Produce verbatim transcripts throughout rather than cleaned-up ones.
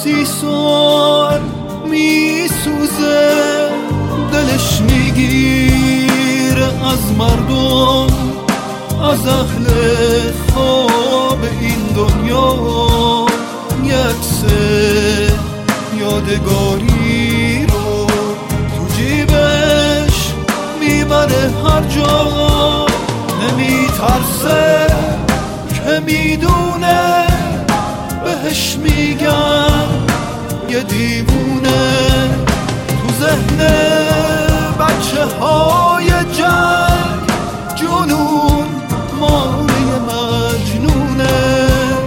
سی سال می سوزه، دلش میگیره از مردم، از اهل خواب این دنیا. یک سه یادگاری رو تو جیبش میبره هر جا، نمیترسه که میدونه بهش میگن یه دیوونه. تو ذهن بچه های جنگ جنون مانع مجنونه،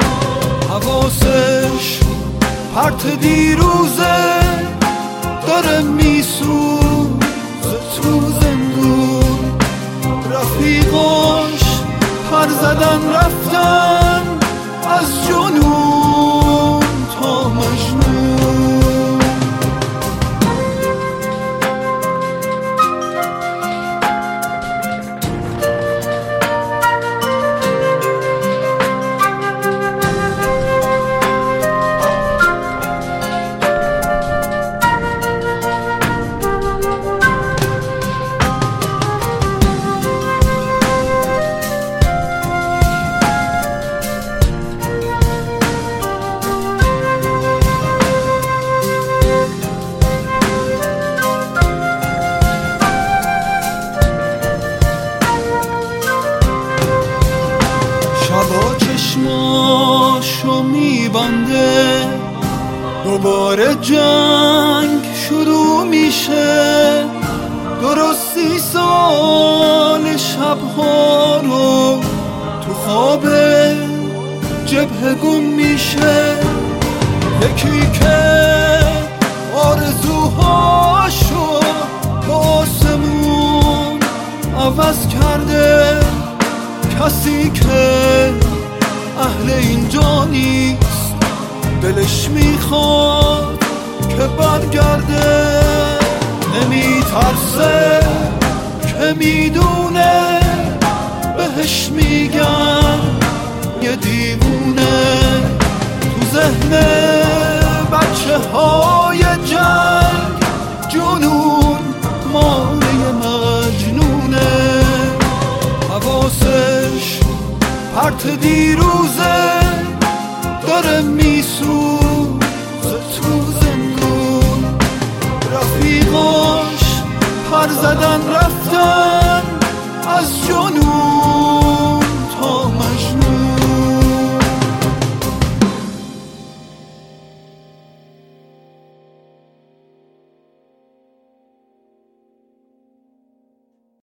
حواسش پرت دیروزه، داره میسوزه تو زندون. رفیقاش پر زدن رفتن از جنون تا مجنون. شبا چشماشو میبنده، دوباره جنگ شروع میشه. درست سی سال شبها رو تو خواب جبهه گم میشه. یکی که آرزوهاشو با آسمون عوض کرده، کسی که اهل اینجا نیست، دلش میخواد که برگرده. نمیترسه که میدونه بهش میگن یه دیوونه. تو ذهن بچه های جنگ جنون مانع مجنونه، حواسش پرت دیروزه،